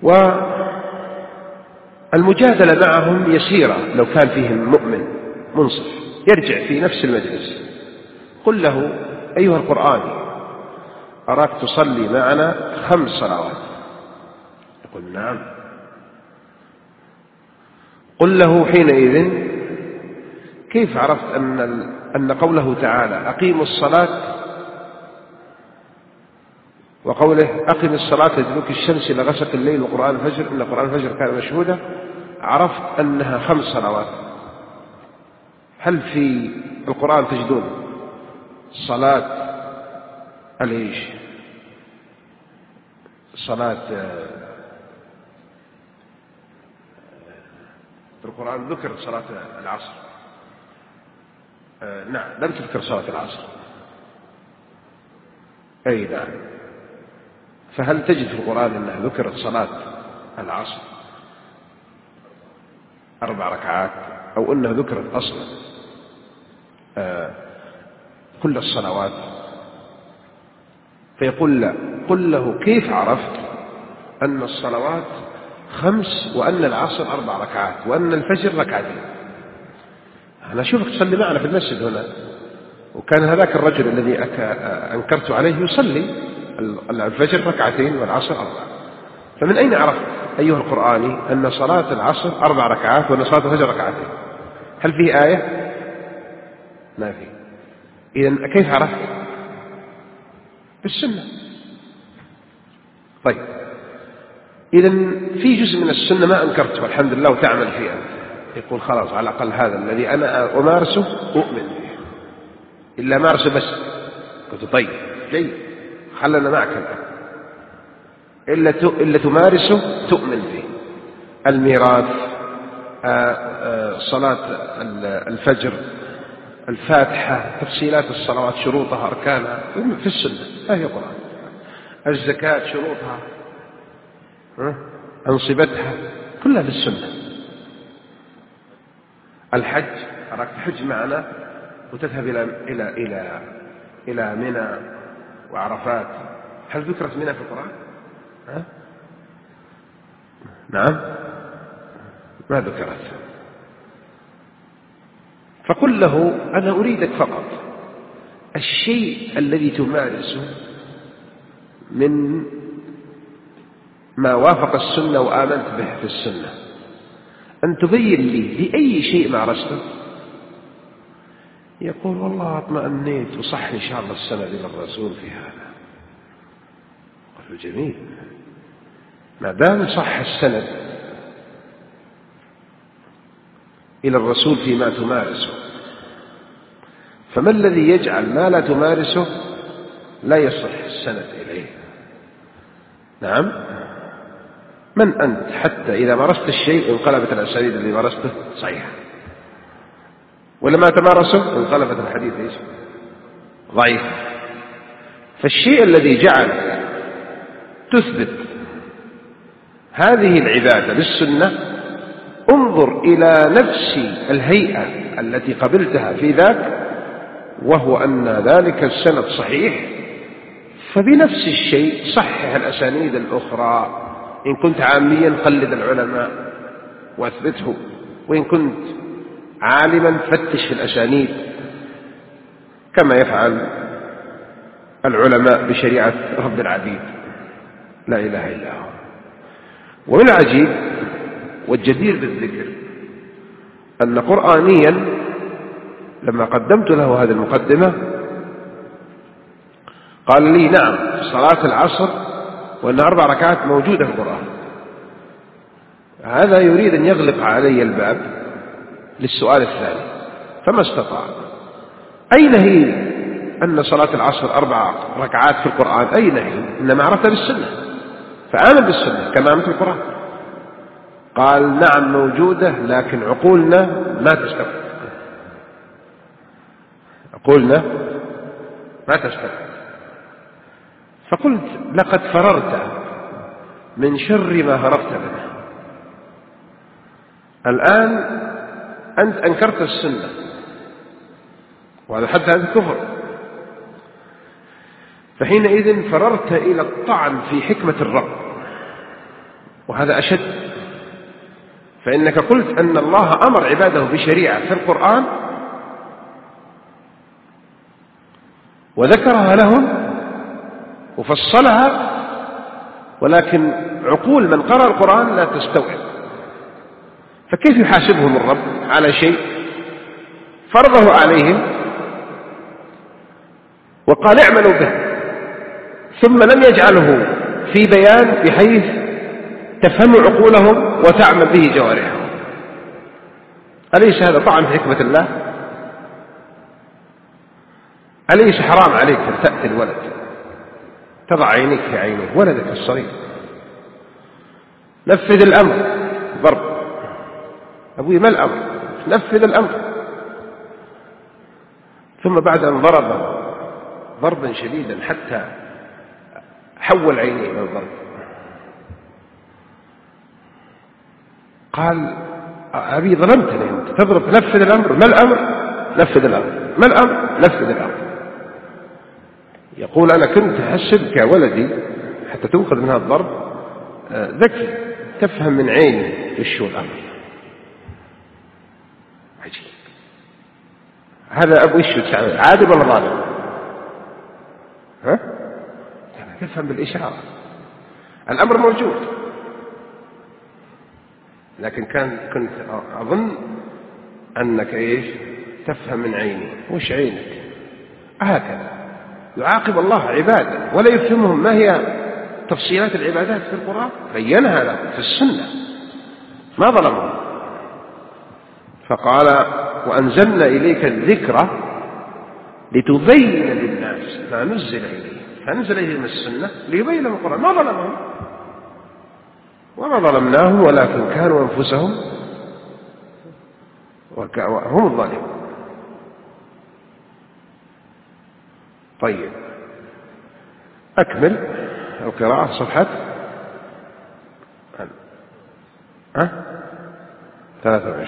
والمجادلة معهم يسيرة لو كان فيهم مؤمن منصف يرجع في نفس المجلس، قل له أيها القرآن أراك تصلي معنا 5 صلوات، يقول نعم. قل له حينئذ كيف عرفت أن قوله تعالى أقيموا الصلاة وقوله أقم الصلاة لدلوك الشمس إلى غسق الليل وقرآن الفجر إن قرآن الفجر كان مشهودا، عرفت أنها 5 صلوات؟ هل في القرآن تجدون صلاة العيش، صلاة القرآن ذكر صلاة العصر؟ نعم لم تذكر صلاة العصر. أي نعم. فهل تجد في القرآن أنها ذكرت صلاة العصر 4 ركعات، أو أنها ذكرت أصلا كل الصلوات؟ فيقول لا. قل له كيف عرفت أن الصلوات 5 وأن العصر 4 ركعات وأن الفجر 2 ركعات؟ أنا أشوفك تصلي معنا في المسجد هنا، وكان هذاك الرجل الذي أنكرت عليه يصلي الفجر 2 والعصر 4. فمن أين عرفت أيها القرآني أن صلاة العصر 4 ركعات وأن صلاة الفجر 2 ركعات؟ هل فيه آية؟ ما فيه. إذن كيف عرفت؟ بالسنة. طيب إذن في جزء من السنة ما أنكرته والحمد لله وتعمل فيه أنت، يقول خلاص على الأقل هذا الذي أنا أمارسه أؤمن به، إلا مارسه بس. قلت طيب جيد، خلنا معك الآن، إلا تمارسه تؤمن به. الميراث، صلاة الفجر، الفاتحة، تفصيلات الصلوات، شروطها، أركانها في السنة، هذه القرآن. الزكاة شروطها، أنصبتها، كلها في السنة. الحج أراك تحج معنا وتذهب إلى منى وعرفات، هل ذكرت منى في القرآن؟ نعم ما ذكرت. فقل له أنا أريدك فقط الشيء الذي تمارسه من ما وافق السنة وآمنت به في السنة، أن تبين لي بأي شيء مارسته. يقول والله اطمأنيت وصح إن شاء الله السند إلى الرسول في هذا. قال جميل، ما دام صح السند إلى الرسول فيما تمارسه، فما الذي يجعل ما لا تمارسه لا يصح السند إليه؟ نعم. من أنت حتى إذا مارست الشيء انقلبت الأساليب الذي مارسته صحيحة، ولما تمارسه انقلبت الحديث ضعيف. فالشيء الذي جعل تثبت هذه العبادة بالسنة، انظر إلى نفس الهيئة التي قبلتها في ذاك، وهو أن ذلك السند صحيح، فبنفس الشيء صحح الأسانيد الأخرى. إن كنت عاميا قلد العلماء واثبته، وإن كنت عالما فتش في الأسانيد كما يفعل العلماء بشريعة رب العبيد لا إله إلا هو. ومن العجيب والجدير بالذكر أن قرآنيا لما قدمت له هذه المقدمة قال لي نعم صلاة العصر وأن 4 ركعات موجودة في القرآن. هذا يريد أن يغلق علي الباب للسؤال الثاني، فما استطاع. أين هي أن صلاة العصر 4 ركعات في القرآن؟ أين هي؟ إنما عرفتها بالسنة، فآمن بالسنة كما آمن في القرآن. قال نعم موجودة، لكن عقولنا ما تستوعب، عقولنا ما تستوعب. فقلت لقد فررت من شر ما هربت منه. الآن أنت أنكرت السنة، وهذا حد هذا كفر، فحينئذ فررت إلى الطعن في حكمة الرب وهذا أشد، فإنك قلت أن الله أمر عباده بشريعة في القرآن وذكرها لهم وفصلها، ولكن عقول من قرأ القرآن لا تستوعب، فكيف يحاسبهم الرب على شيء فرضه عليهم وقال اعملوا به، ثم لم يجعله في بيان بحيث تفهم عقولهم وتعمل به جوارحهم؟ أليس هذا طعن في حكمة الله؟ أليس حرام عليك أن تأتي الولد تضع عينيك في عينيه ولدك الصغير؟ نفذ الأمر، ضرب أبوي ما الأمر، نفذ الأمر. ثم بعد أن ضرب ضربا شديدا حتى حول عينيه من الضرب قال أبي ظلمتني أنت تضرب، نفذ الأمر. ما الأمر؟ نفذ الأمر. ما الأمر؟ نفذ الأمر. يقول أنا كنت أحسبك يا ولدي حتى تنقذ من هذا الضرب ذكي تفهم من عيني إيش هو الأمر. عجيب. هذا أبو إيش عادل ولا ظالم؟ ها؟ تفهم بالإشارة، الأمر موجود، لكن كنت أظن أنك إيش تفهم من عيني. وش عينك؟ هكذا يعاقب الله عباده ولا يفهمهم ما هي تفصيلات العبادات في القرآن، بينها لهم في السنة، ما ظلمهم. فقال وأنزلنا إليك الذكر لتبين للناس ما نزل إليه، فنزل إليهم السنة ليبين لهم القرآن، ما ظلمهم وما ظلمناهم ولكن كانوا أنفسهم هم الظالمون. طيب أكمل القراءة صفحة 23.